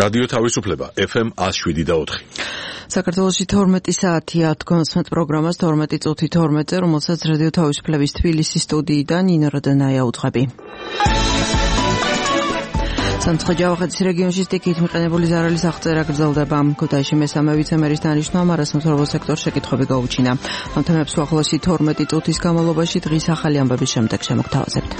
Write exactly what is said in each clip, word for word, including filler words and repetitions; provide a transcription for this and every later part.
რადიო თავისუფლება ეფ ემ one oh seven და four. საქართველოში თორმეტი საათია თქვენს პროგრამას თორმეტი წუთი თორმეტზე, რომელსაც რადიო თავისუფლების თბილისის სტუდიიდან ნინო როდანაია უძღვები. სამცხე ჯავახეთის რეგიონში სტიქით მიყენებული ზარალის აღწერა გრძელდება. ქუთაისში მესამე ვიცემერის დანიშვნამ არასამთავრობო სექტორს შეკითხვები გაუჩინა. ამ თემებს უახლოესი თორმეტი წუთის განმავლობაში დღის ახალი ამბების შემდეგ შემოგთავაზებთ.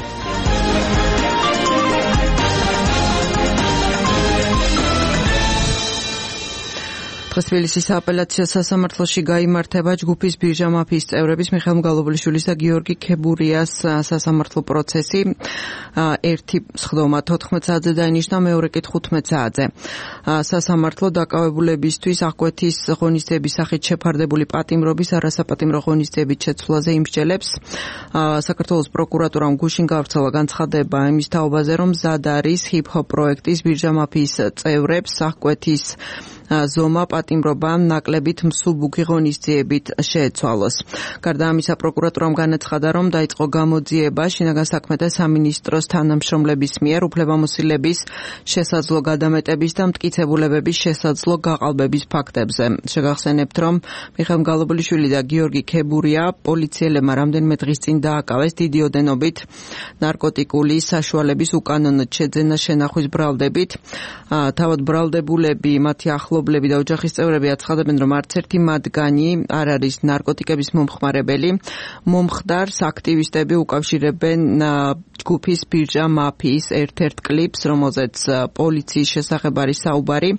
თბილისის სააპელაციო სასამართლოში გაიმართება ჯგუფის ბირჟა მაფიის წევრების მიხეილ მგალობლიშვილის და გიორგი ქებურიას სასამართლო პროცესი. ერთი სხდომა თოთხმეტ საათზე დაინიშნა, მეორე კი თხუთმეტ საათზე. სასამართლო დაკავებულებისთვის აღკვეთის ღონისძიების სახით შეფარდებული პატიმრობის არასაპატიმრო ღონისძიებით შეცვლაზე იმსჯელებს. საქართველოს პროკურატურამ გუშინ გავრცელა განცხადება იმის თაობაზე, რომ მზად არის ჰიპ-ჰოპ პროექტის ბირჟა მაფიის წევრებს აღკვეთის ზომა პატიმრობა ნაკლებით მსუბუქი ღონისძიებით შეეცვალოს. გარდა ამისა, პროკურატურამ განაცხადა, რომ დაიწყო გამოძიება შინაგან საქმეთა სამინისტროს თანამშრომლების მიერ უფლებამოსილების შესაძლო გადამეტების და მტკიცებულებების შესაძლო გაყალბების ფაქტებზე. შეგახსენებთ, რომ მიხეილ მგალობლიშვილი და გიორგი ქებურია პოლიციელებმა რამდენიმე დღის წინ დააკავეს დიდი ოდენობით ნარკოტიკული საშუალების უკანონოდ შეძენა შენახვის ბრალდებით. თავად ბრალდებულები, მათი ახლობლები და ოჯახის წევრები აცხადებენ, რომ არც ერთი მათგანი არ არის ნარკოტიკების მომხმარებელი. მომხდარს აქტივისტები უკავშირებენ ჯგუფის ბირჟა მაფიის ერთ-ერთ კლიპს, რომელზეც პოლიციის შესახებ არის საუბარი.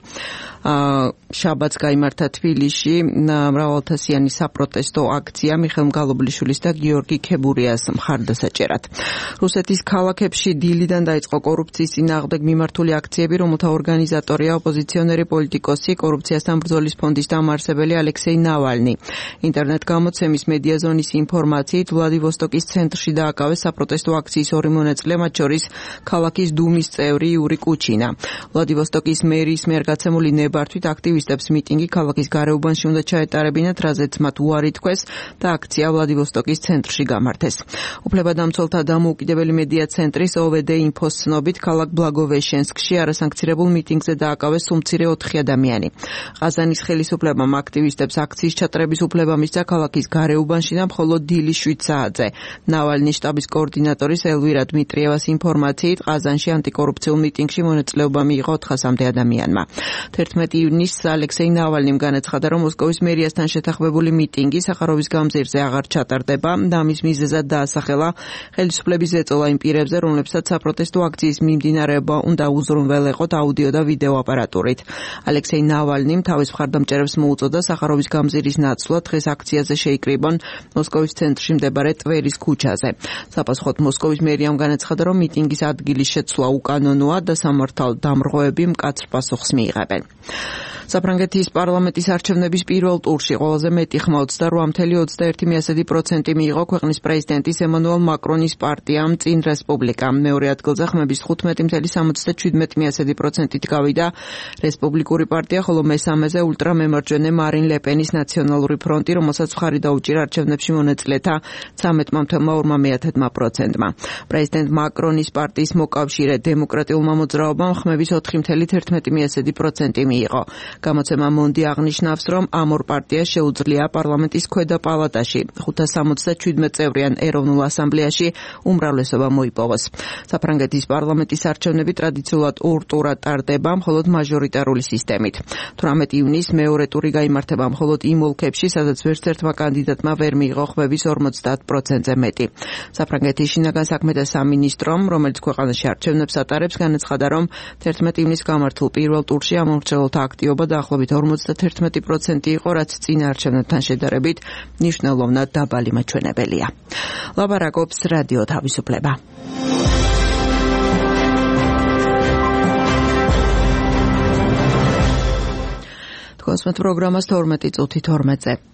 შაბათს გაიმართა თბილისში მრავალთასიანი საპროტესტო აქცია მიხეილ მგალობლიშვილის და გიორგი ქებურიას მხარდასაჭერად. რუსეთის ქალაქებში დილიდან დაიწყო კორუფციის წინააღმდეგ მიმართული აქციები, რომელთა ორგანიზატორია ოპოზიციონერი პოლიტიკოსი, კორუფციასთან ბრძოლის ფონდის დამაარსებელი ალექსეი ნავალნი. ინტერნეტ გამოცემის მედიაზონის ინფორმაციით, ვლადივოსტოკის ცენტრში დააკავეს საპროტესტო აქციის ორი მონაწილე, მათ შორის ქალაქის დუმის წევრი იური კუჩინა. ვლადივოსტოკის მერის მიერ გაცემული ნებართვით აქტივისტებს მიტინგი ქალაქის გარეუბანში უნდა ჩაეტარებინათ, რაზეც მათ უარი თქვეს და აქცია ვლადივოსტოკის ცენტრში გამართეს. უფლებადამცველთა დამოუკიდებელი მედია ცენტრის ო ვე დე ინფოს ცნობით, ქალაქ ბლაგოვეშენსკში არასანქცირებულ მიტინგზე დააკავეს უმცირე ოთხი ადამიანი. ყაზანის ხელისუფლებამ აქტივისტებს აქციის ჩატარების უფლება მისცა ქალაქის გარეუბანში და მხოლოდ დილის შვიდ საათზე. ნავალნის შტაბის კოორდინატორის ელვირა დმიტრიევას ინფორმაციით, ყაზანში ანტიკორუფციულ მიტინგში მონაწილეობა მიიღო ოთხასამდე ადამიანმა. თერთმეტი ივნისს ალექსეი ნავალნიმ განაცხადა, რომ მოსკოვის მერიასთან შეთანხმებული მიტინგი სახაროვის გამზირზე აღარ ჩატარდება და ამის მიზეზად დაასახელა ხელისუფლების ზეწოლა იმ პირებზე, რომლებსაც საპროტესტო აქციის მიმდინარეობა უნდა უზრუნველეყოთ აუდიო და ვიდეო აპარატურით. ალექსეი ნავალნიმ თავის მხარდამჭერებს მოუწოდა სახაროვის გამზირის ნაცვლად დღეს აქციაზე შეიკრიბონ მოსკოვის ცენტრში მდებარე ტვერის ქუჩაზე. საპასუხოდ მოსკოვის მერიამ განაცხადა, რომ მიტინგის ადგილის შეცვლა უკანონოა და სამართალ დამრღვევები მკაცრ პასუხს მიიღებენ. საფრანგეთის პარლამენტის არჩევნების პირველ ტურში ყველაზე მეტი ხმა ოცდარვა წუთი ოცდაერთი პროცენტი მიიღო ქვეყნის პრეზიდენტის ემანუელ მაკრონის პარტიამ წინ რესპუბლიკა. მეორე ადგილზე ხმების თხუთმეტი წუთი ოცდაშვიდ პროცენტით გავიდა რესპუბლიკური პარტია, ხოლო მესამეზე ულტრამემარჯვენე მარინ ლეპენის ნაციონალური ფრონტი, რომელსაც მხარი დაუჭირა არჩევნებში მონაწილეთა ცამეტ ორ პროცენტმა. პრეზიდენტ მაკრონის პარტიის მოკავშირე დემოკრატიულმა მოძრაობამ ხმების ოთხი წუთი პროცენტი მიიღო. გამოცემა მონდი აღნიშნავს, რომ ამ ორ პარტიას შეუძლია პარლამენტის ქვედა პალატაში ხუთას სამოცდაშვიდ წევრიან ეროვნულ ასამბლეაში უმრავლესობა მოიპოვოს. საფრანგეთის პარლამენტის არჩევნები ტრადიციულად ორ ტურად ტარდება, მხოლოდ მაჟორიტარული სისტემით. თვრამეტი ივნისს მეორე ტური გაიმართება მხოლოდ იმ ოლქებში, სადაც ვერც ერთმა კანდიდატმა ვერ მიიღო ხმების ორმოცდაათ პროცენტზე მეტი. საფრანგეთის შინაგან საქმეთა სამინისტრომ, რომელიც ქვეყანაში არჩევნებს ატარებს, განაცხადა, რომ თერთმეტი ივნისს გამართულ პირველ ტურში ამომრჩეველთა აქტივობა დაახლოებით ორმოცდაათი პროცენტი იყო, რაც წინა არჩევნებთან შედარებით მნიშვნელოვნად დაბალი მაჩვენებელია. ლაპარაკობს რადიო თავისუფლება. თქვენს პროგრამას თორმეტი წუთი თორმეტზე.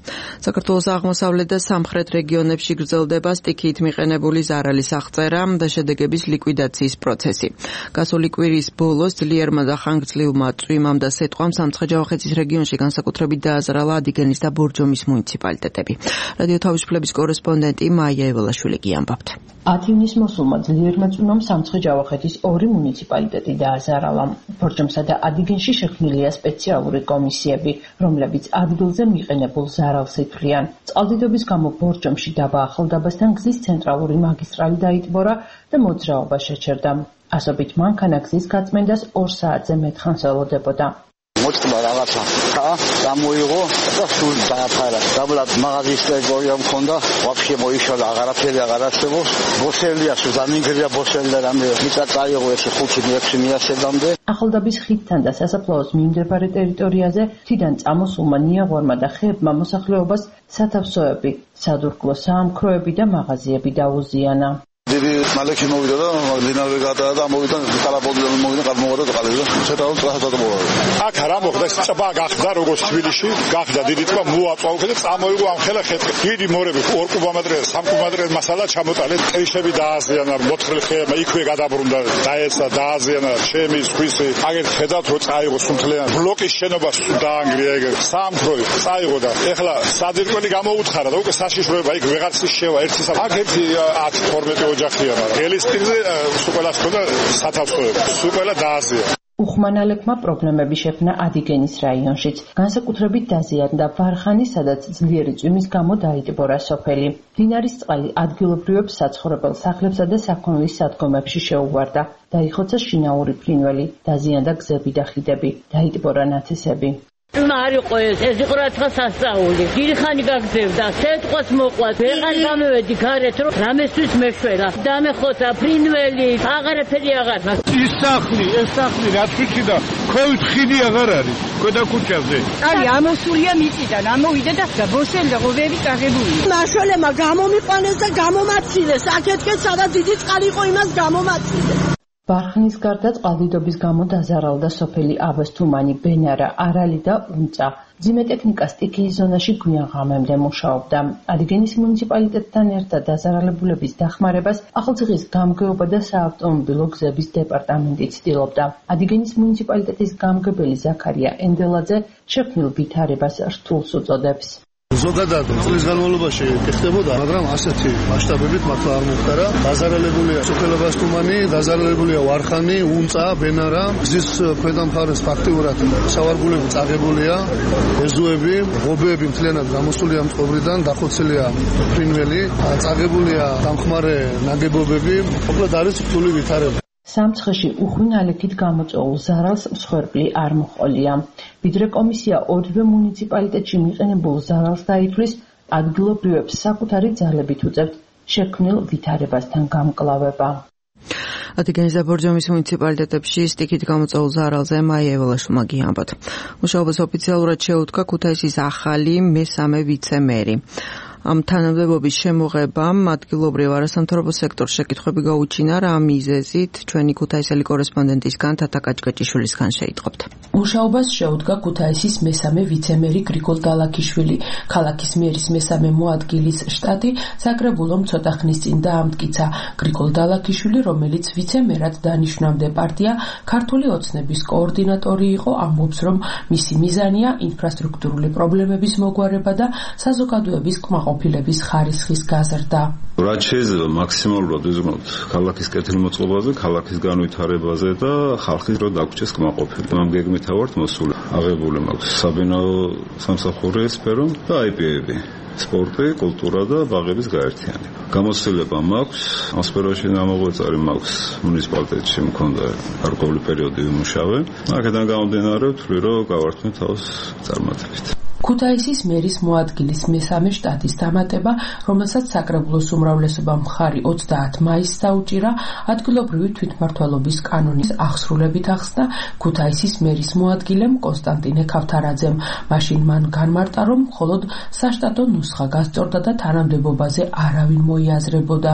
საქართველოს აღმოსავლეთ და სამხრეთ რეგიონებში გრძელდება სტიქიით მიყენებული ზარალის აღწერა და შედეგების ლიკვიდაციის პროცესი. გასული კვირის ბოლოს ძლიერმა და ხანგრძლივმა წვიმამ და სეტყვამ სამცხე-ჯავახეთის რეგიონში განსაკუთრებით დააზრალა ადიგენის და ბორჯომის მუნიციპალიტეტები. რადიო თავისუფლების კორესპონდენტი მაია ეველაშვილი გიამბობთ. ათი ივნის მოსულმა ძლიერმა წვიმამ სამცხე-ჯავახეთის ორი მუნიციპალიტეტი დააზარალა. ბორჯომსა და ადიგენში შექმნილია სპეციალური კომისიები, რომლებიც ადგილზე მიყენებულ ზარალს ითვლიან. წყალდიდობის გამო ბორჯომში დაბა ახალდაბასთან გზის ცენტრალური მაგისტრალი დაიტბორა და მოძრაობა შეჩერდა. ასობით მანქანა გზის გაწმენდას ორ საათზე მეტხანს ელოდებოდა. მოწყდა რაღაცა ხა გამოიღო და სულ დააფარა. დაბლად მაღაზიის ტერიტორია მქონდა, ვაფშე მოიშალა, აღარაფერი აღარ არსებობს. ბოსელია, ზანინგრია ბოსელი და რამე მიწა წაიღო ეს ხუთი მეექვსი მიასედამდე. ახალდაბის ხიდთან და სასაფლაოს მიმდებარე ტერიტორიაზე თიდან წამოსულმა ნიაღვარმა და ხეებმა მოსახლეობას სათავსოები, სადურგლო საამქროები და მაღაზიები დაუზიანა. დიდი მალექი მოვიდა და დინარები გადაა და მოვიდა კალაპოდიდან მოვიდა გადმოვიდა ყალიბი და ცოტა წახვდა მოვიდა. აქ რა მოხდა? წაბა გახდა როგორც თბილისში, გახდა დიდი ტბა მოაწვა უკვე და წამოიღო ამ ხელა ხეთქი. დიდი მორები ორ კუბომეტრზე, სამ კუბომეტრზე მასალა ჩამოტალეთ, კრიშები დააზიანა, მოთხრილ ხეებმა იქვე გადაბრუნდა, დაეცა, დააზიანა, შემის, ქვისი. აგერ ხედავთ რომ წაიღო სუნთლიან ბლოკის შენობა დაანგრია ეგ საამქროი წაიღო და ეხლა საძირკველი გამოუთხარა და უკვე საშიშროება იქ ვეღარც შევა ერთი აქ ერთი ათი თორმეტი ოჯახია, მაგრამ ელისპირზე სუყელას ხოდა სათავსოები, სუყელა დააზიანა. უხმანალებმა პრობლემები შექმნა ადიგენის რაიონშიც. განსაკუთრებით დაზიანდა ვარხანი, სადაც ძლიერი წვიმის გამო დაიტბორა სოფელი. მდინარის წყალი ადგილობრივებს საცხოვრებელ სახლებსა და საქონლის სადგომებში შეუვარდა. დაიხოცა შინაური ფრინველი, დაზიანდა გზები და ხიდები, დაიტბორა ნათესები. არ იყო ეს, ეს იყო რაცხა სასწაული. დიდი ხანი გაგზევდა, სეტყვას მოყვა, ვეღარ გამოვედი გარეთ, რომ რამესთვის მეშველა. დამეხოცა ფრინველი, აღარაფერი აღარ მაქვს. ის სახლი, ეს სახლი რა თვითონ ქოით ხიდი აღარ არის, ქვედა ქუჩაზე. აი, ამოსულია მიწიდან, ამოვიდა და ბოსელი და ღობები წაღებულია. მაშველებმა გამომიყვანეს და გამომაცილეს. აქეთკეთ სადაც დიდი წყალი იყო, იმას გამომაცილეს. ვარხნის გარდა წყალდიდობის გამო დაზარალდა სოფელი აბასთუმანი, ბენარა, არალი და უნწა. მძიმე ტექნიკა სტიქიის ზონაში გვიან ღამემდე მუშაობდა. ადიგენის მუნიციპალიტეტთან ერთად დაზარალებულების დახმარებას ახალციხის გამგეობა და საავტომობილო გზების დეპარტამენტი ცდილობდა. ადიგენის მუნიციპალიტეტის გამგებელი ზაქარია ენდელაძე შექმნილ ვითარებას რთულს უწოდებს. ზოგადად წლის განმავლობაში ხდებოდა, მაგრამ ასეთი მასშტაბებით მართლა არ მომხდარა. დაზარალებულია სოფელი აბასთუმანი, დაზარალებულია ვარხანი, უნწა, ბენარა. გზის ქვედა მხარეს ფაქტიურად სავარგულები წაღებულია, ეზოები, ღობეები მთლიანად გამოსულია მწყობრიდან, დახოცილია ფრინველი, წაღებულია დამხმარე ნაგებობები. მოკლედ არის რთული ვითარება. სამცხეში უხვინალექით გამოწვეულ ზარალს მსხვერპლი არ მოჰყოლია. ვიდრე კომისია ორივე მუნიციპალიტეტში მიყენებულ ზარალს დაითვლის, ადგილობრივებს საკუთარი ძალებით უწევთ შექმნილ ვითარებასთან გამკლავება. ადიგენის და ბორჯომის მუნიციპალიტეტებში სტიქით გამოწვეულ ზარალზე მაია ეველაშვილმა გიამბობთ. მუშაობას ოფიციალურად შეუდგა ქუთაისის ახალი მესამე ვიცე-მერი. ამ თანამდებობის შემოღებამ ადგილობრივ არასამთავრობო სექტორს შეკითხვები გაუჩინა, რა მიზეზით ჩვენი ქუთაისელი კორესპონდენტისგან თათა კაჭკაჭიშვილისგან შეიტყობთ. მუშაობას შეუდგა ქუთაისის მესამე ვიცე-მერი გრიგოლ დალაქიშვილი. ქალაქის მერის მესამე მოადგილის შტატი საკრებულომ ცოტა ხნის წინ დაამტკიცა. გრიგოლ დალაქიშვილი, რომელიც ვიცე-მერად დანიშნამდე პარტია ქართული ოცნების კოორდინატორი იყო, ამბობს, რომ მისი მიზანია ინფრასტრუქტურული პრობლემების მოგვარება და საზოგადოების კმაყოფილების ხარისხის გაზრდა. რაც შეიძლება მაქსიმალურად ვიზრუნოთ ქალაქის კეთილმოწყობაზე, ქალაქის განვითარებაზე და ხალხის რო დაგვრჩეს კმაყოფილი. ამ გეგმით ვართ მოსული. აღებული მაქვს საბინაო სამსახური სფერო და აი პი ები. სპორტი, კულტურა და ბაღების გაერთიანება. გამოცდილება მაქვს, ამ სფეროში ამოღვაწარი მაქვს მუნიციპალიტეტში მქონდა გარკვეული პერიოდი ვიმუშავე. აქედან გამომდინარე ვთვლი, რომ გავართმევ თავს წარმატებით. ქუთაისის მერის მოადგილის მესამე შტატის დამატება, რომელსაც საკრებულოს უმრავლესობამ მხარი ოცდაათი მაისს დაუჭირა, ადგილობრივი თვითმმართველობის კანონის აღსრულებით ახსნა ქუთაისის მერის მოადგილემ კონსტანტინე ქავთარაძემ. მაშინ მან განმარტა, რომ მხოლოდ საშტატო ნუსხა გასწორდა და თანამდებობაზე არავინ მოიაზრებოდა.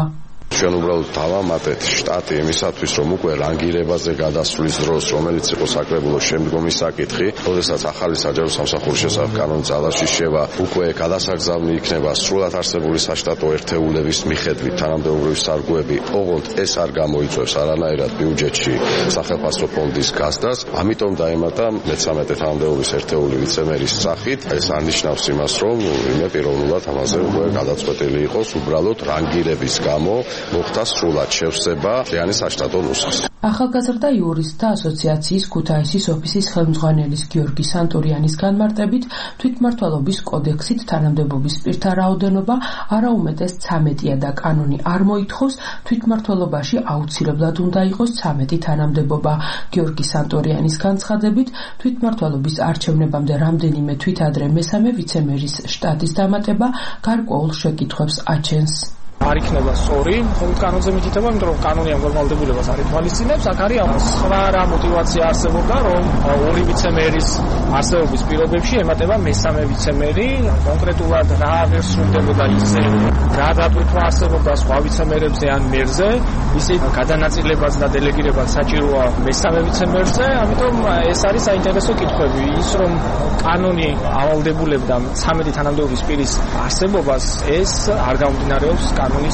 ჩვენ უბრალოდ დავამატეთ შტატი იმისათვის, რომ უკვე რანგირებაზე გადასვლის დროს, რომელიც იყო საკრებულო შემდგომი საკითხი, როდესაც ახალი საჯარო სამსახურის შესახებ კანონი ძალაში შევა, უკვე გადასაგზავნი იქნება სრულად არსებული საშტატო ერთეულების მიხედვით თანამდებობრივი სარგოები. ოღონდ ეს არ გამოიწვევს არანაირად ბიუჯეტში სახელმწიფო ფონდის გასდას, ამიტომ დაემატა მეცამეტე თანამდებობის ერთეული ვიცემერის სახით. ეს არნიშნავს იმას, რომ იმე პიროვნულად ამაზე უკვე გადაწყვეტილი იყოს, უბრალოდ რანგირების გამო მოხდა სრულად შევსება დღიანი საშტატო ნუსხის. ახალგაზრდა იურისტთა ასოციაციის ქუთაისის ოფისის ხელმძღვანელის გიორგი სანტურიანის განმარტებით, თვითმმართველობის კოდექსით თანამდებობის პირთა რაოდენობა არაუმეტეს ცამეტია და კანონი არ მოითხოვს, თვითმმართველობაში აუცილებლად უნდა იყოს ცამეტი თანამდებობა. გიორგი სანტურიანის განცხადებით, თვითმმართველობის არჩევნებამდე რამდენიმე თვით ადრე მესამე ვიცემერის შტატის დამატება გარკვეულ შეკითხვებს აჩენს. არ იქნება სწორი, ხოლმე კანონზე მითითება, იმიტომ რომ კანონი ამ გორმალდებულებას არ ითვალისწინებს, აქ არის სხვა რა мотиваცია არსებობდა, რომ ორი ვიცემერის არსებობის პირობებში ემატება მესამე ვიცემერი, კონკრეტულად რა ვერ სრულდებოდა ისე გადატვირთვა არსებობდა სხვა ვიცემერებზე ან მერზე, ისე გადანაწილებაც და დელეგირებაც საჭიროა მესამე ვიცემერზე, ამიტომ ეს არის საინტერესო კითხვები. ის რომ კანონი ავალდებულებდა ცამეტი თანამდებობის პირის არსებობას, ეს არ გამომდინარეობს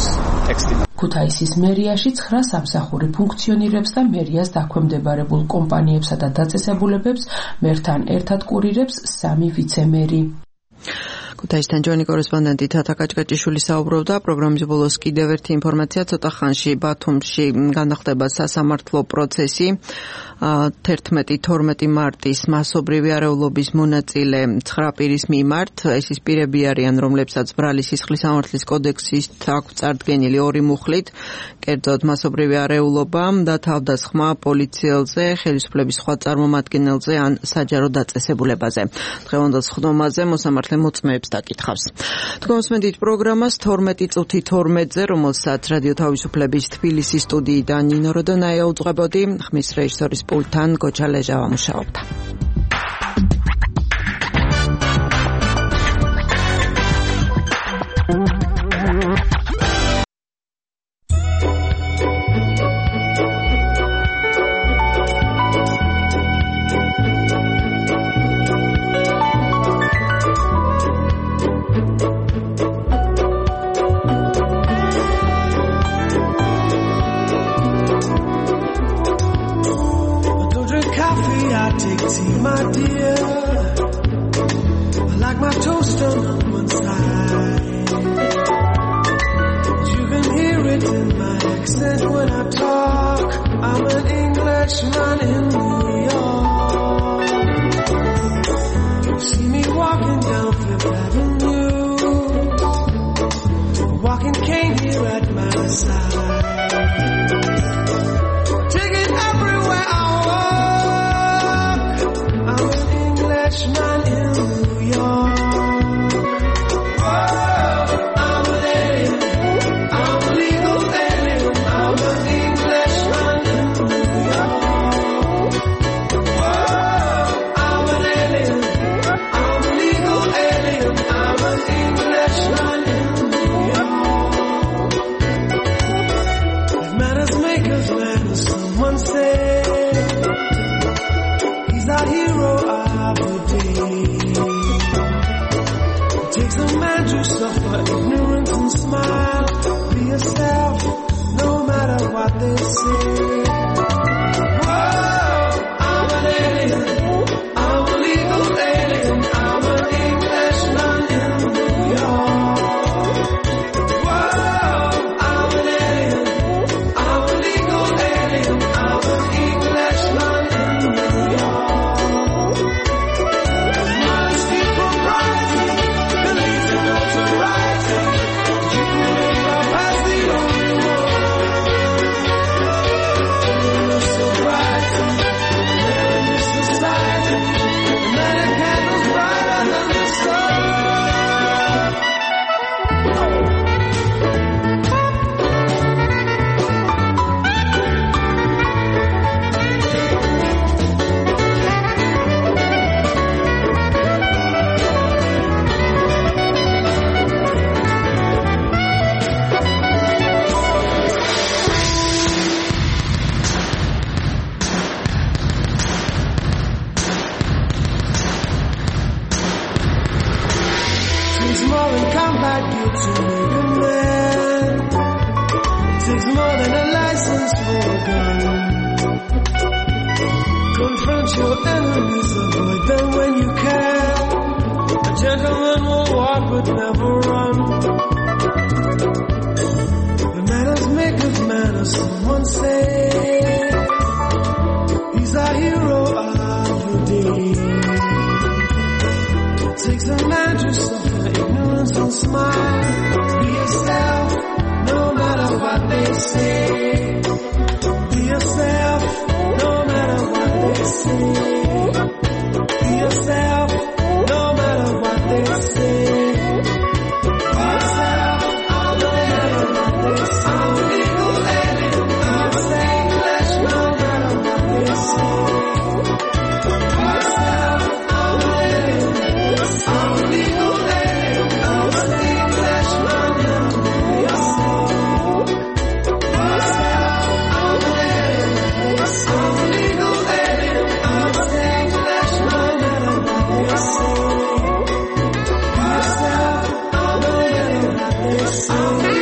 ქუთაისის მერიაში ცხრა სამსახური ფუნქციონირებს და მერიას დაქვემდებარებულ კომპანიებსა და დაწესებულებებს მერთან ერთად კურირებს სამი ვიცემერი. ქუთაისთან ჯონი კორესპონდენტი თათა კაჭკაჭიშვილი საუბრობდა. პროგრამის ბოლოს კიდევ ერთი ინფორმაცია, ცოტა ხანში ბათუმში განახდება სასამართლო პროცესი. თერთმეტი თორმეტი მარტის მასობრივი არეულობის მონაწილე ცხრა პირის მიმართ. ეს ის პირები არიან, რომლებსაც ბრალი სისხლის სამართლის კოდექსით აქვს წარდგენილი ორი მუხლით, კერძოდ მასობრივი არეულობა და თავდასხმა პოლიციელზე, ხელისუფლების სხვა წარმომადგენელზე ან საჯარო დაწესებულებაზე. დღევანდელ სხდომაზე მოსამართლე მოწმეებს დაკითხავს. თქვენსმენდით პროგრამას თორმეტი წუთი თორმეტზე, რომელსაც რადიო თავისუფლების თბილისის სტუდიიდან ნინო როდონაია უძღვებოდი, ხმის რეჟისორის პულტთან გოჩა ლეჟავა მუშაობდა. My dear, I like my toast on one side. You can hear it in my accent when I talk. I'm an Englishman in New York. You see me walking down Fifth Avenue, a walking cane here at my side. Take it everywhere I man in New York. Whoa, I'm an alien. I'm a legal alien. I'm an Englishman in New York. Whoa, I'm an alien. I'm a legal alien. I'm an Englishman in New York. I've your enemies, avoid them when you can. A gentleman will walk but never run. The manners make of manners, someone say. He's a hero of the day. It takes a man to suffer ignorance and smile. Be yourself, no matter what they say. Be yourself, no matter what they say. Be yourself, no matter what they say. Be yourself, no matter what they say. I'm legal alien, I'm saying flesh, no matter what they say. Be yourself, I'm alien, I'm legal alien, I'm saying flesh, no matter what they say. Be yourself, I'm alien, I'm legal alien, I'm saying flesh, no matter what they say. Be yourself, I'm alien, I'm legal alien, I'm saying flesh, no matter what they say.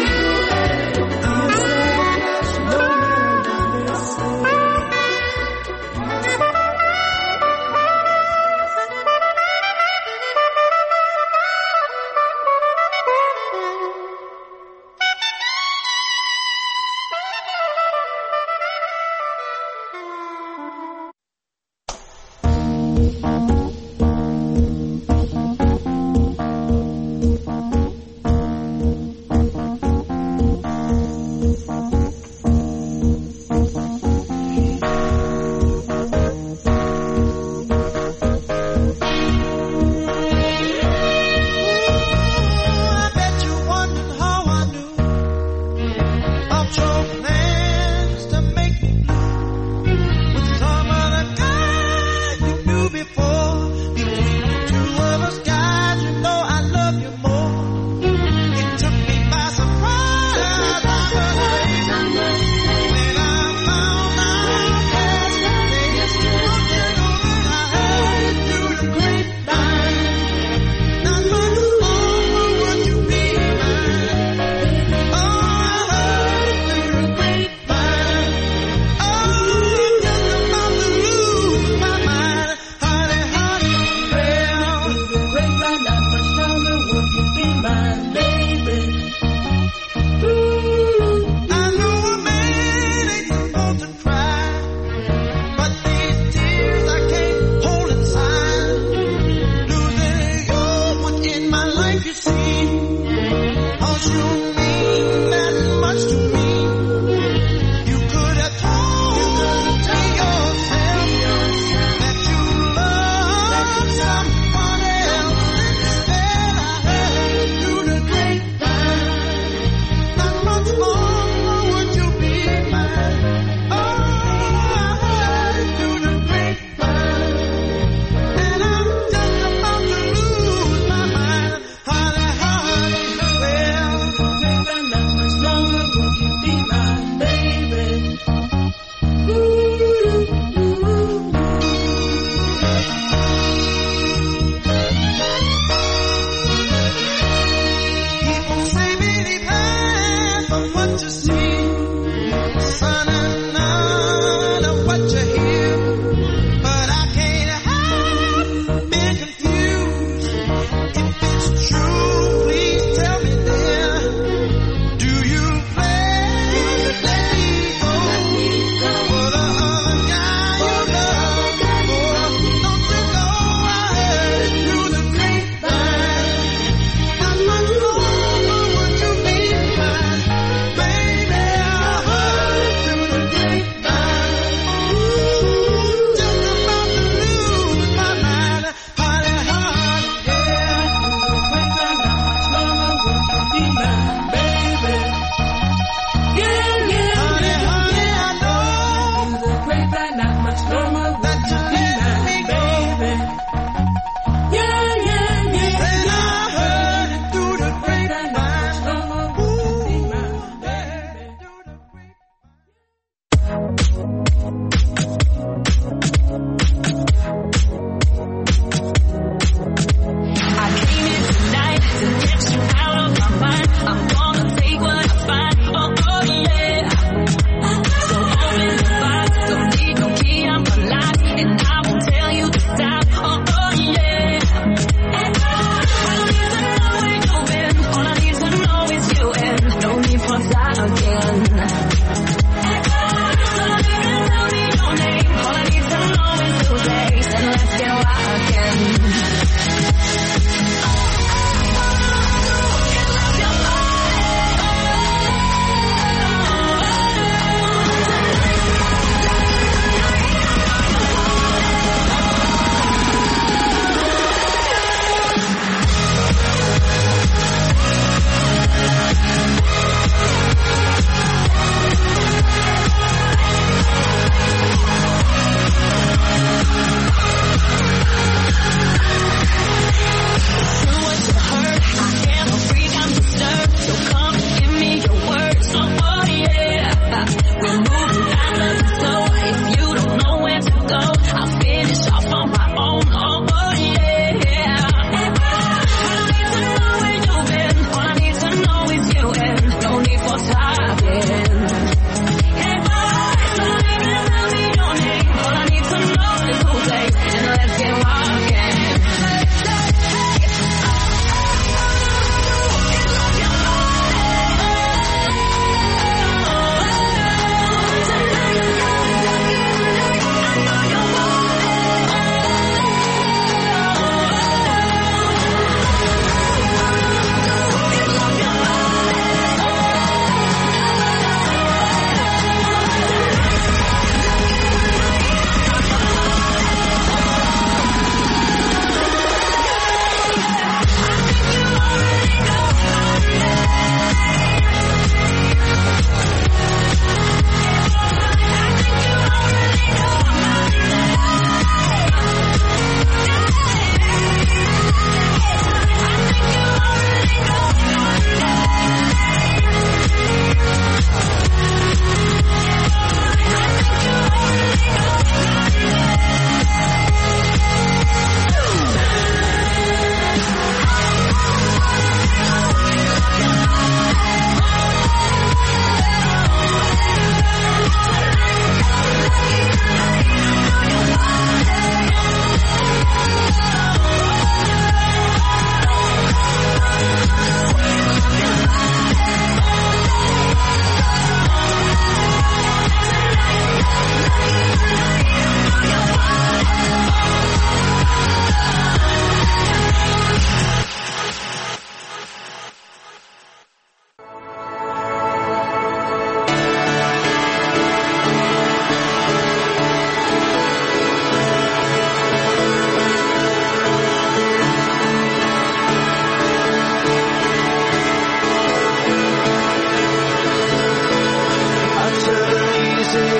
Through the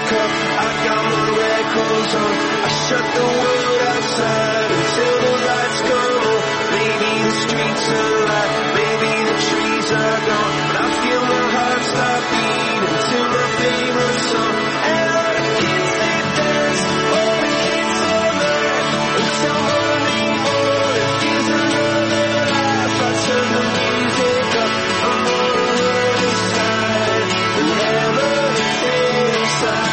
cup, I got my records on. I shut the world outside until the lights come on. Maybe the streets are alive, maybe the trees are gone, but I feel my heart start beating to my favorite song. And all the kids they dance, all the kids all night until morning morning. Here's another life. I turn the music up, I'm on the other side, and never inside.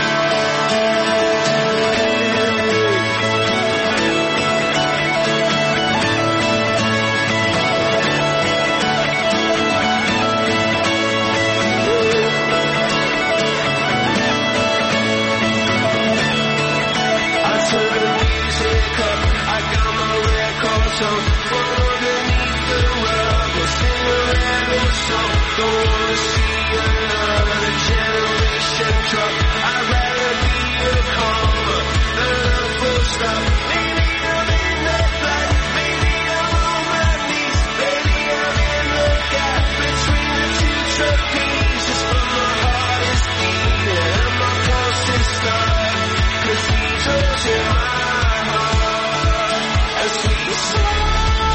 Cause he touches my heart as we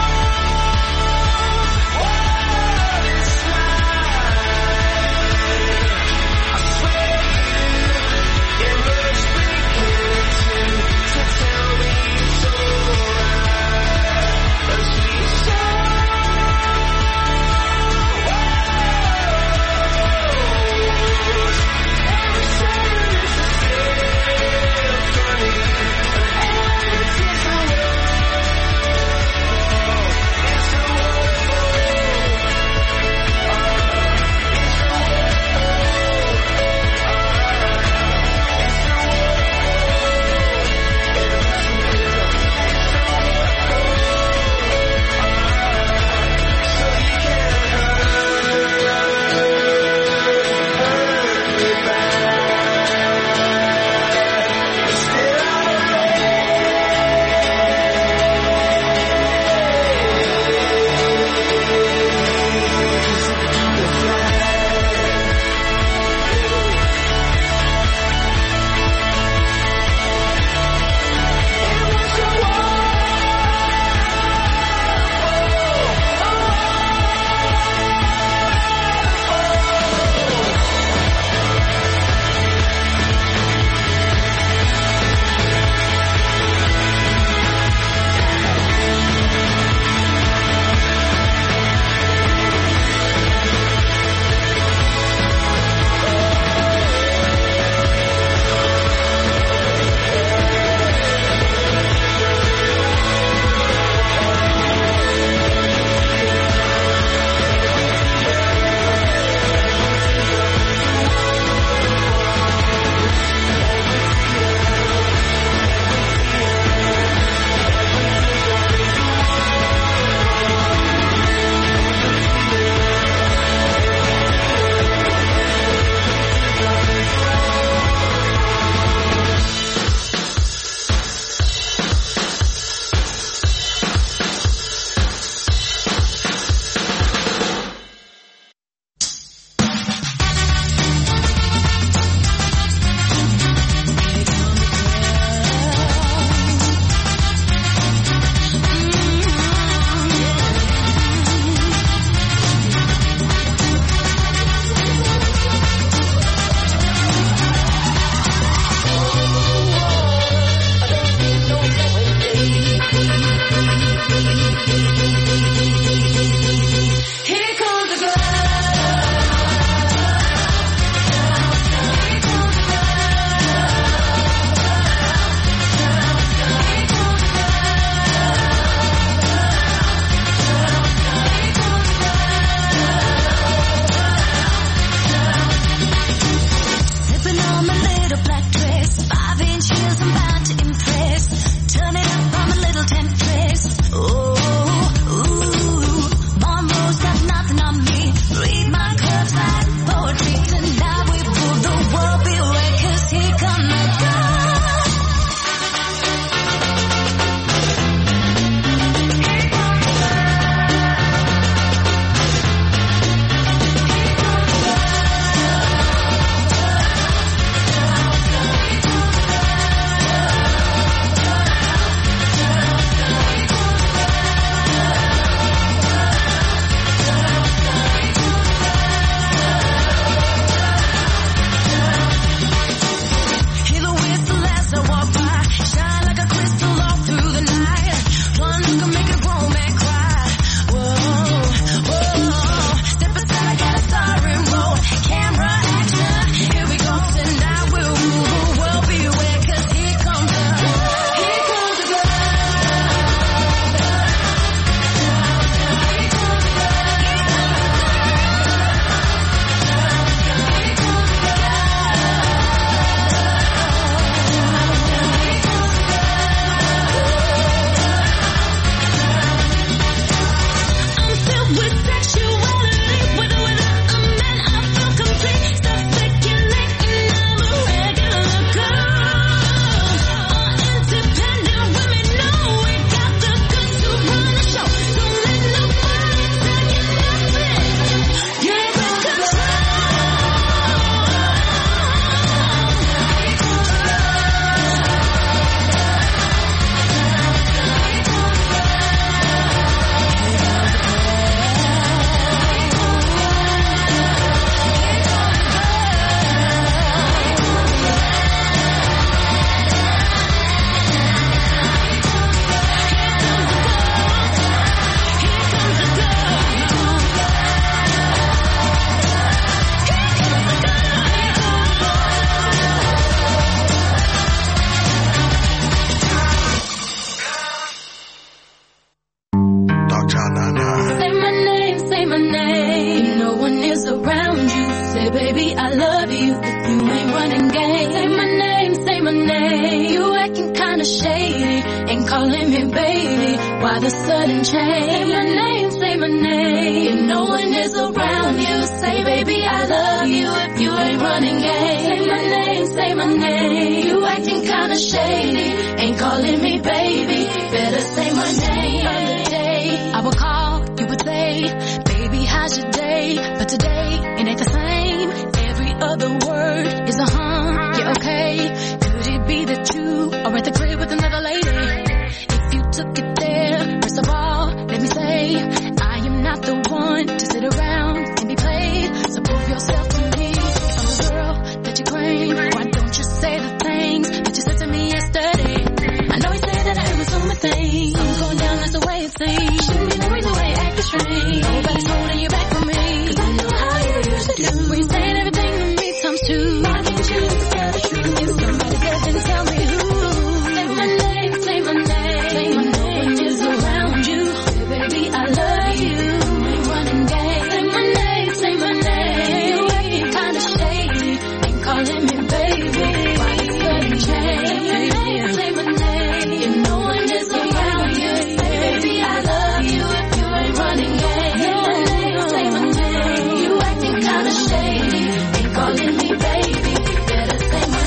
you if you ain't running game. Say my name, say my name. You acting kinda shady, ain't calling me baby. Why the sudden change? Say my name, say my name. If no one is around you, say baby I love you if you ain't running game. Say my name, say my name. You acting kinda shady, ain't calling me baby. Better say my name. Other day I would call, you would say, baby how's your day? But today it ain't the same. Every other word is a huh, yeah okay. Could it be that you are at the crib with another lady? If you took it there, first of all, let me say, I am not the one to sit around and be played. So prove yourself to me. If I'm the girl that you claim, why don't you say the things that you said to me yesterday? I know you said that I was doing my thing. I'm going down, that's the way it seems. Shouldn't be the reason why you're acting strange. Nobody's holding you back from me, 'cause I know how you used to do. When you saying everything to me times two. Why can't you just tell the truth? If somebody said, then tell me who. Say my name, say my name. Say my name is around you. Baby, I love you. Ain't running game. Say my name, say my name. You acting kinda shady, ain't calling me baby. Why you sudden change? Say my name, say my name. If no one is around you, say baby, I love you if you ain't running game. Say my name, say my name. You acting kinda shady, ain't calling me baby. Better say my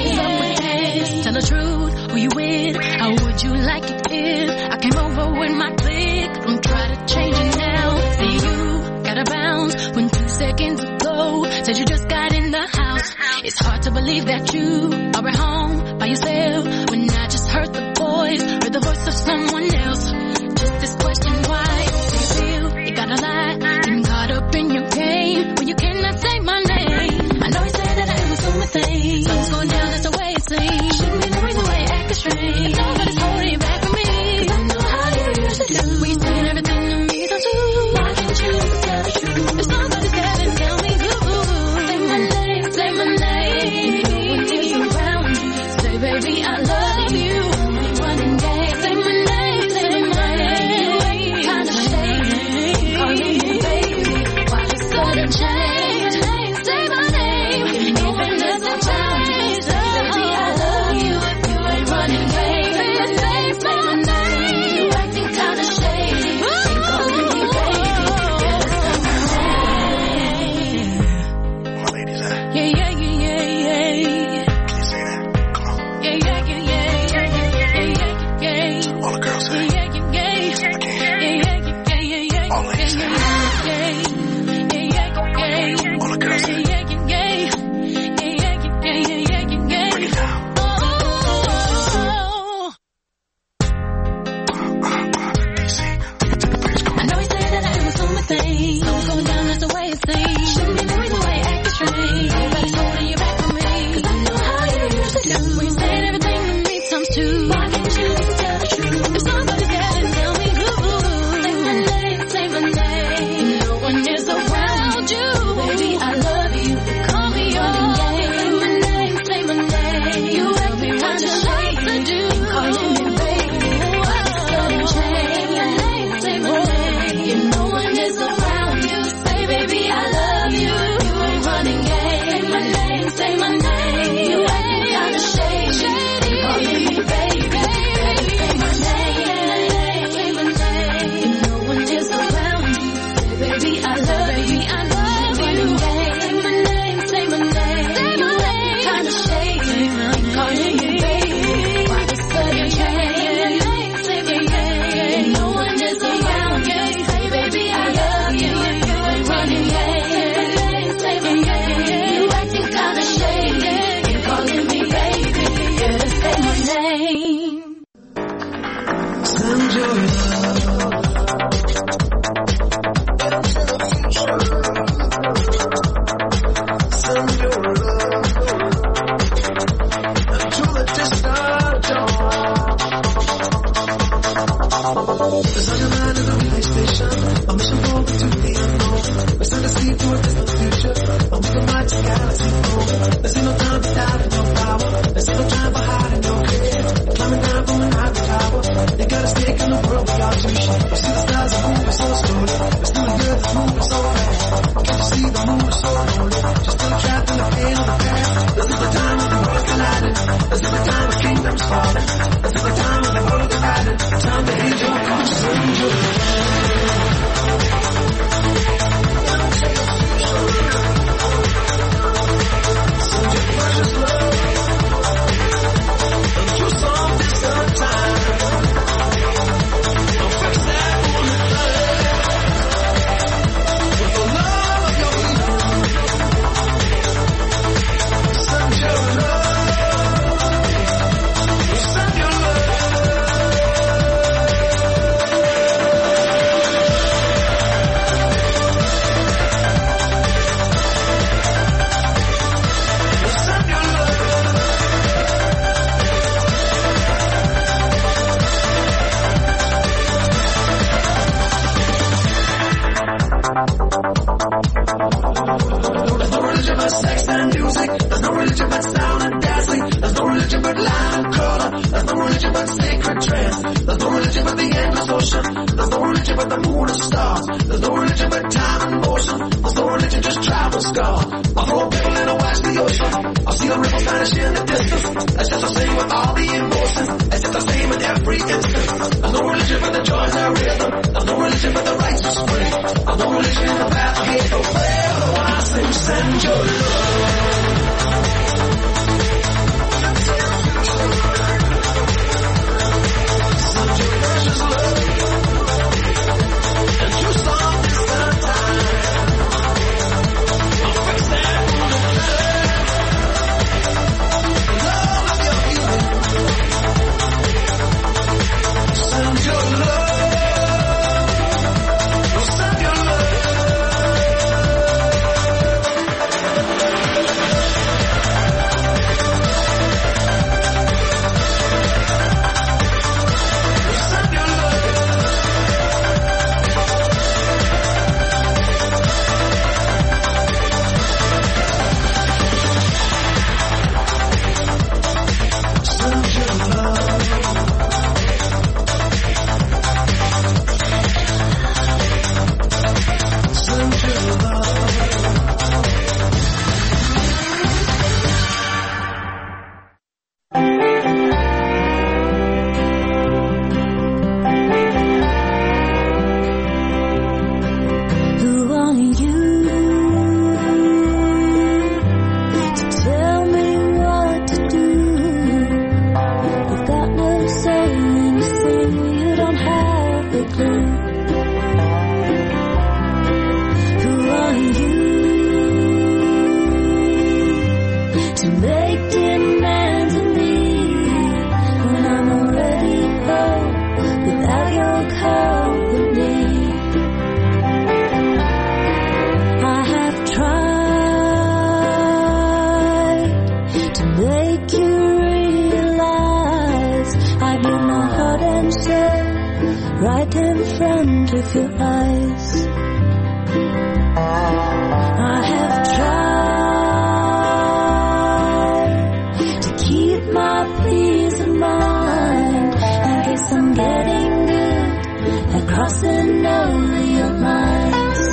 name. Tell the truth, who you with? How would you like it if I came over with my clique? Don't try to change it now. See you gotta bounce when two seconds ago said you just got in the house. It's hard to believe that you are at home by yourself when I just heard the voice, heard the voice of someone else. Just this question, why do you feel you gotta lie? Getting caught up in your game when you cannot say my name. I know you said that I was doing my thing. Something's going down, that's the way it seems. Shouldn't be the reason why you're acting strange. Nobody's holding you back from me, 'cause I know how you used to do. We saying everything to me, don't you? Why can't you just tell the truth? If somebody said it, tell me who. Say my name, say my name. If no one is around religion but sound and dazzling. There's no religion but line and color. There's no religion but sacred trance. There's no religion but the endless ocean. There's no religion but the moon and stars. There's no religion but time and motion. There's no religion, just travel scars. I'll throw a pebble and I'll watch the ocean. I'll see the ripples vanish in the distance. That's just the same with all the emotions. That's just the same in every instant. There's no religion but the joys and rhythm. There's no religion but the righteous way. There's no religion in the path of hate. But when I say send your love. Right in front of your eyes. I have tried to keep my peace of mind. I guess I'm getting good at crossing over your lines.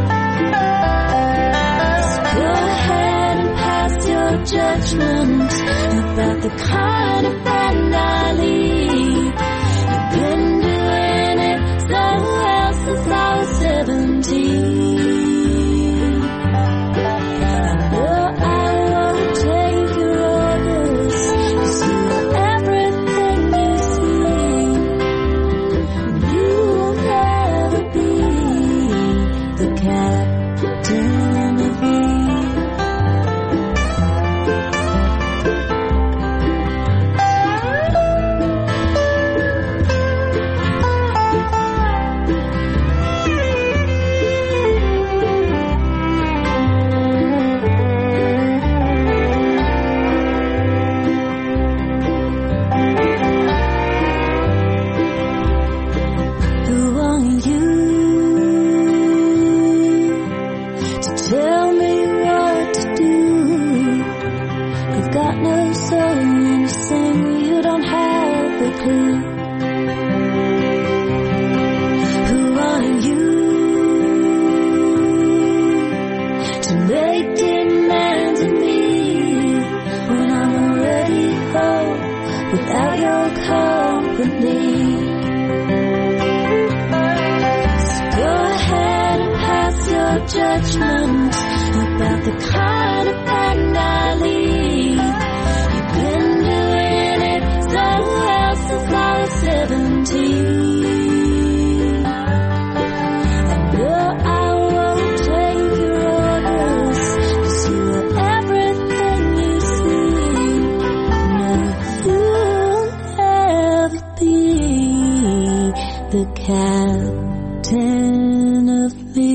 So go ahead and pass your judgment about the kind of band I lead. You've been doing it so well since I was seventeen. I know I won't take your orders, 'cause you are everything you seem. You'll never be the captain of me. Without your company, so go ahead and pass your judgment about the kind of band I lead. You've been doing it so well since I was seventeen. I know I won't take your orders, 'cause you are everything you seem. No, you'll never be the captain of me.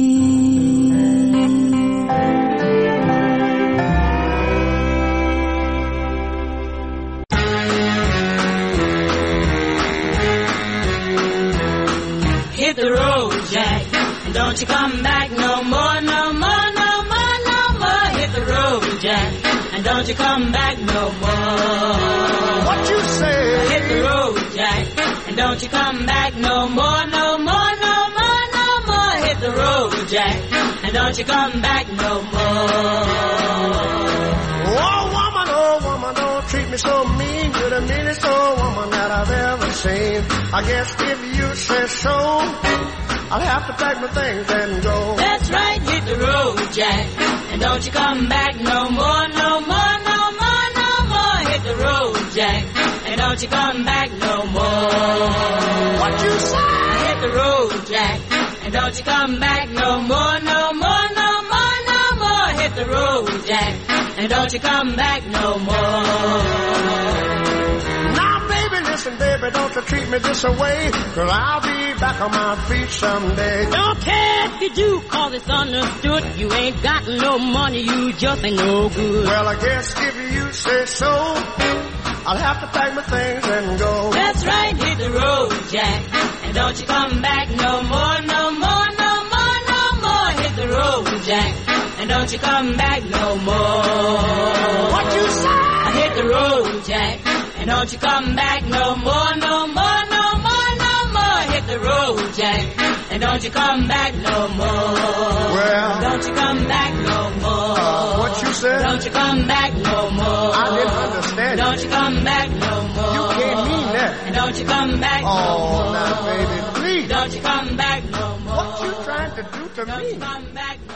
Hit the road, Jack. Don't you come back no more, no more, no more, no more. Hit the road, Jack. and don't you come back no more. What you say? Hit the road, Jack, and don't you come back no more, no more, no more, no more. Hit the road, Jack, and don't you come back no more. Oh, woman, oh, woman, don't treat me so mean. You're the meanest old woman that I've ever seen. I guess if you say so, I'll have to pack my things and go. That's right, hit the road, Jack, and don't you come back no more, no more, no more, no more. Hit the road, Jack, and don't you come back no more. What you say? Hit the road, Jack, and don't you come back no more, no more, no more, no more. Hit the road, Jack, and don't you come back no more. Now, baby, listen, baby, don't you treat me this away, 'cause I'll be back on my feet someday. Don't care if you do, 'cause it's understood. You ain't got no money, you just ain't no good. Well, I guess if you say so, I'll have to pack my things and go. That's right, hit the road, Jack, and don't you come back no more, no more, no more, no more. Hit the road, Jack, and don't you come back no more. What you say? Hit the road, Jack, and don't you come back no more, no more, no more, no more. Hit the road, Jack, and don't you come back no more. Well, don't you come back no more. Uh, what you said? Don't you come back no more. I didn't understand. Don't you come back no more. You can't mean that. And don't you come back oh, no more. Oh, now, baby, please. Don't you come back no more. What you trying to do to don't me? You come back no more.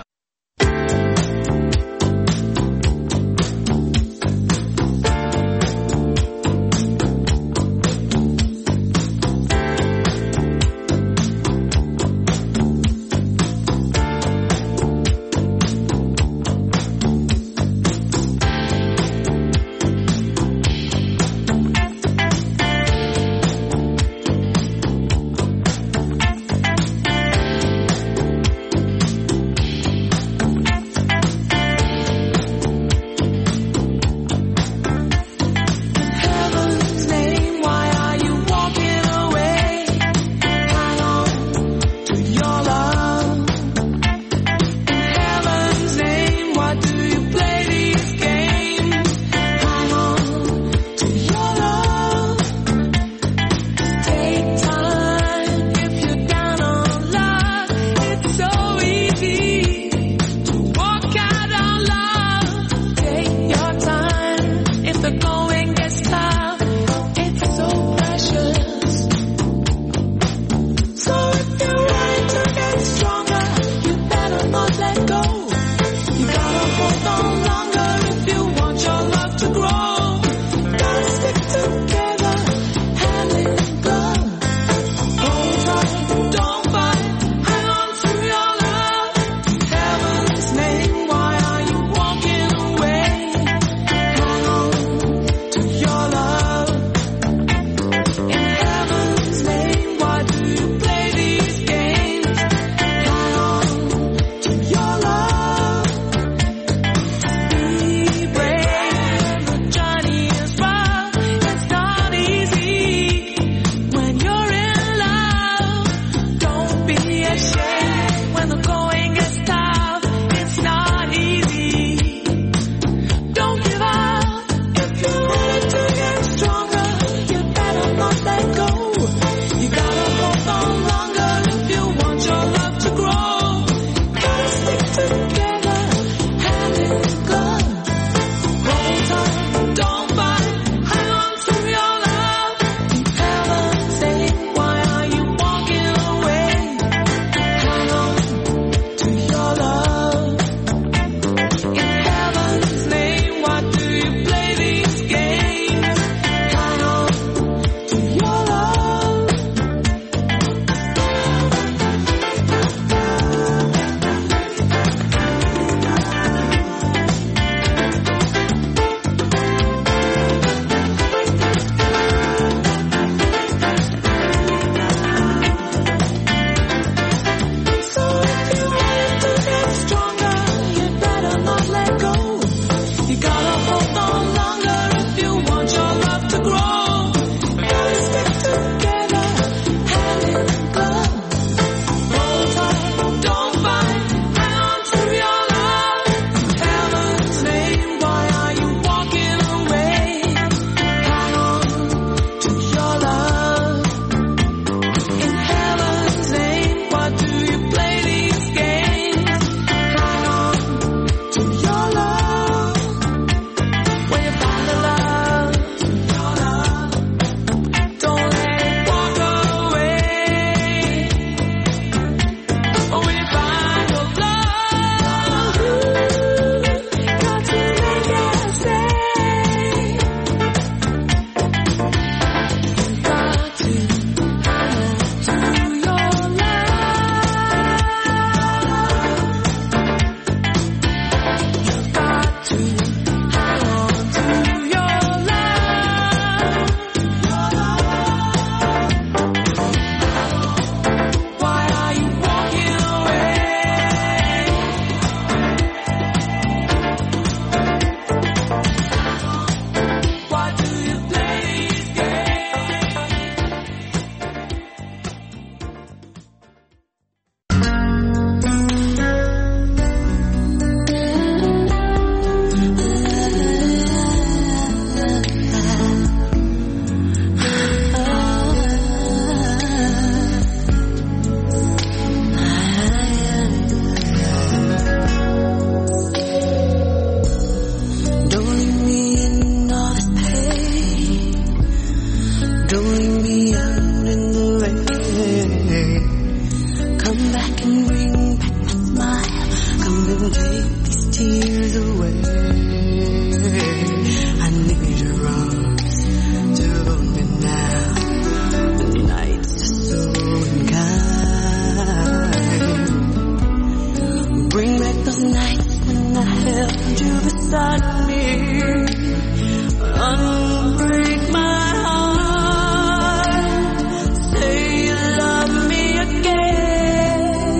Unbreak my heart. Say you love me again.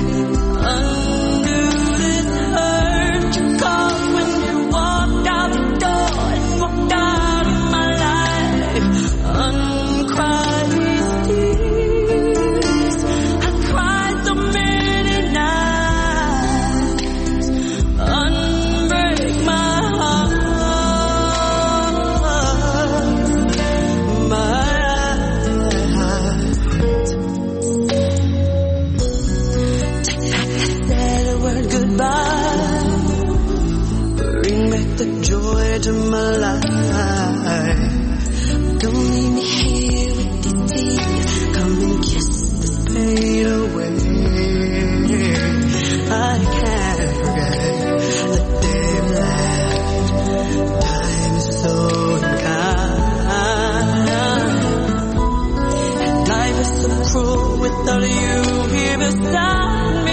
Undo this hurt you caused when you walked out the door and walked out of my life. Uncry these tears. I cried so many nights. Unbreak my heart. To my life, don't leave me here with these tears. Come and kiss this pain away. I can't forget the day we left. Time is so unkind, and life is so cruel without you here beside me.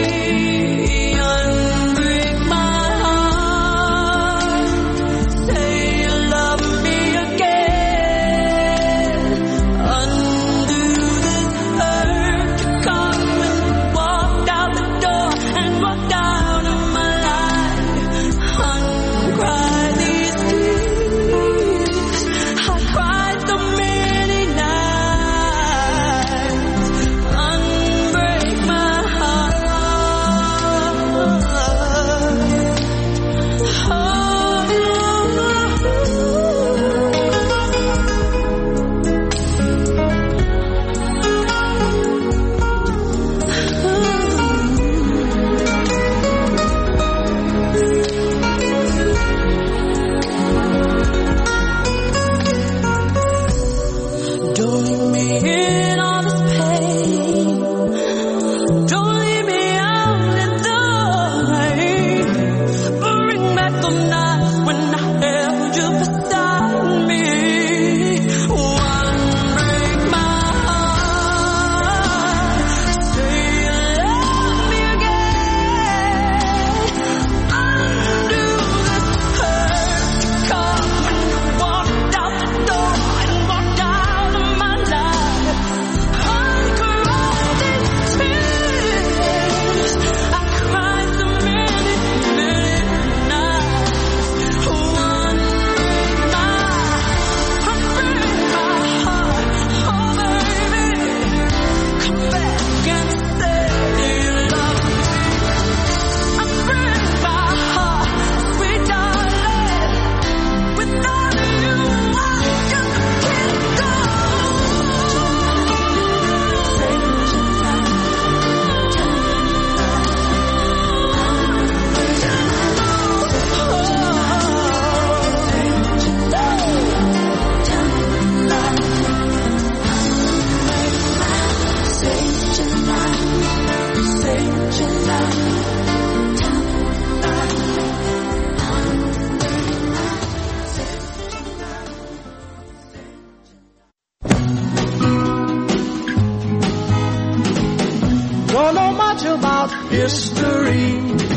History,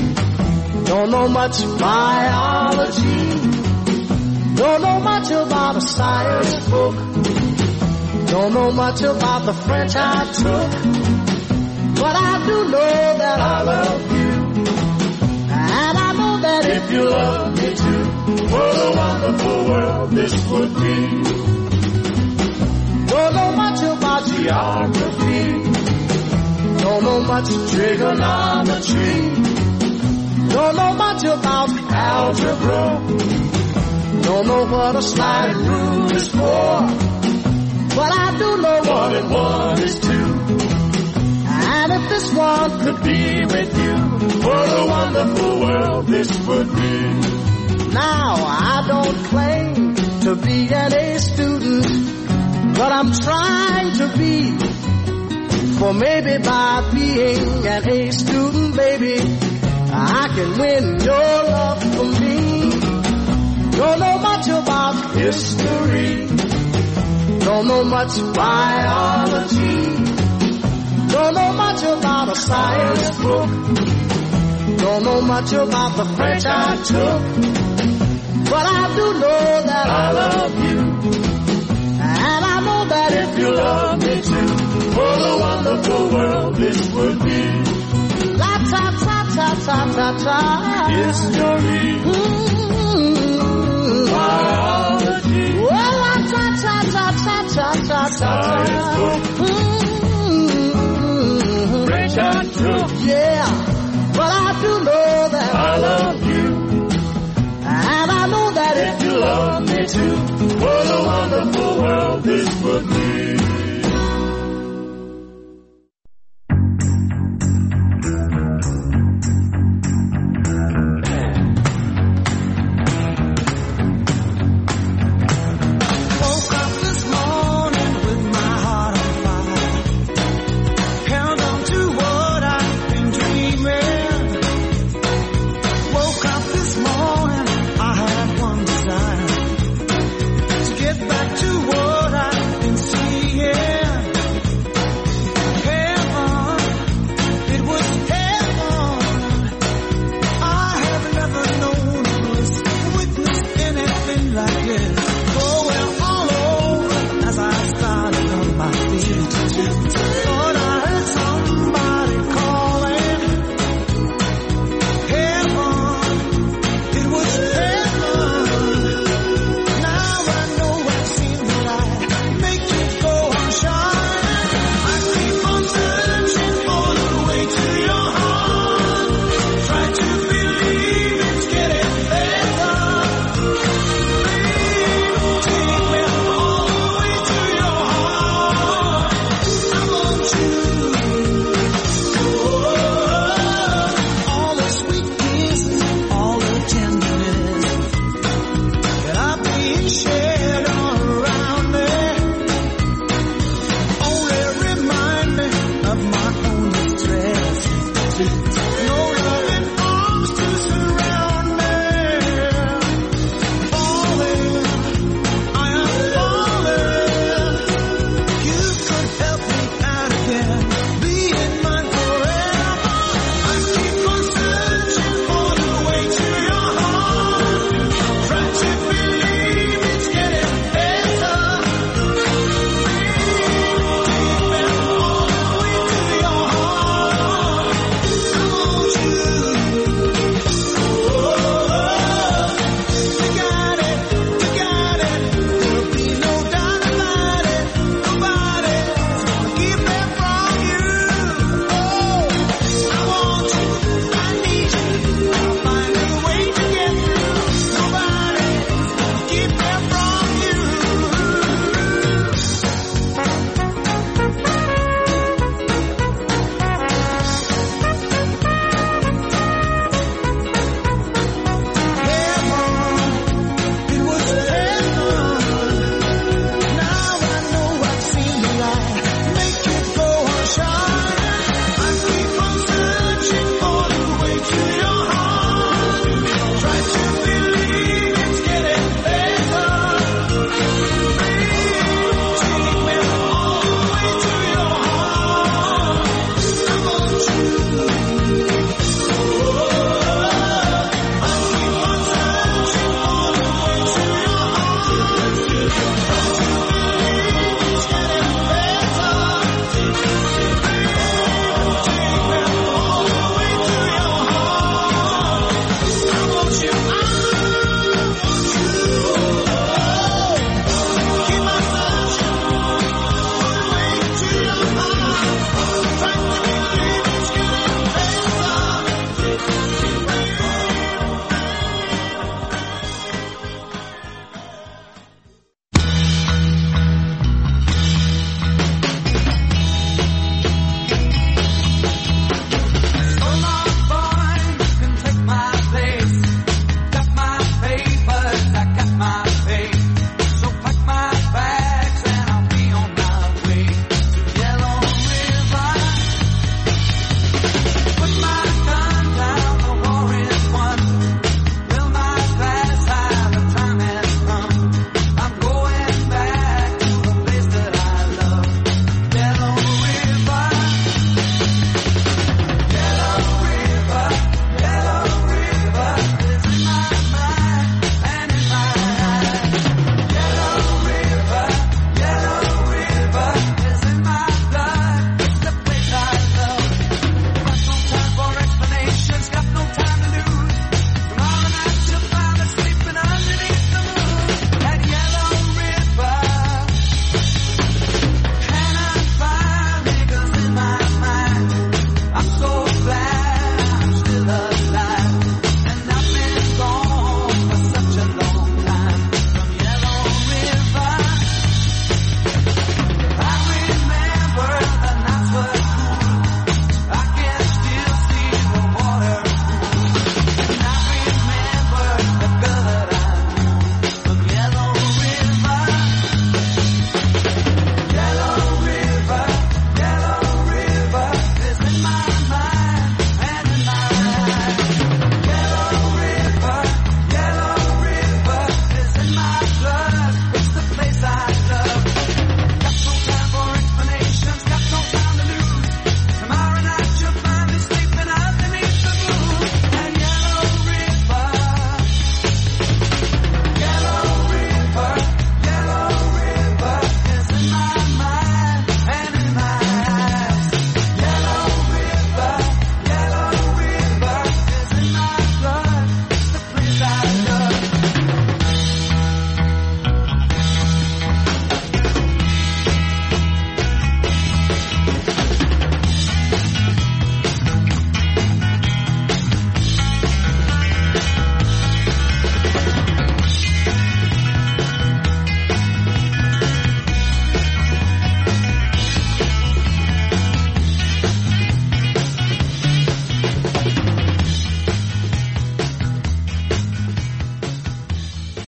don't know much biology, don't know much about a science book, don't know much about the French I took, but I do know that I love you, and I know that if you love me too, what a wonderful world this would be. Don't know much about geography, don't know much trigonometry, don't know much about algebra, don't know what a slide rule is for, but I do know one and one is two. And if this one could be with you, what a wonderful world this would be. Now I don't claim to be an A student, but I'm trying to be. For maybe by being an A student, baby, I can win your love for me. Don't know much about history, don't know much biology, don't know much about a science book, don't know much about the French I took, ta ta ta. History. Mm-hmm. Biology. Well, ta ta ta ta ta ta ta. Mm-hmm. Rich and true. Yeah, but I do know that I love you, and I know that if you love me too, what a wonderful world this would be.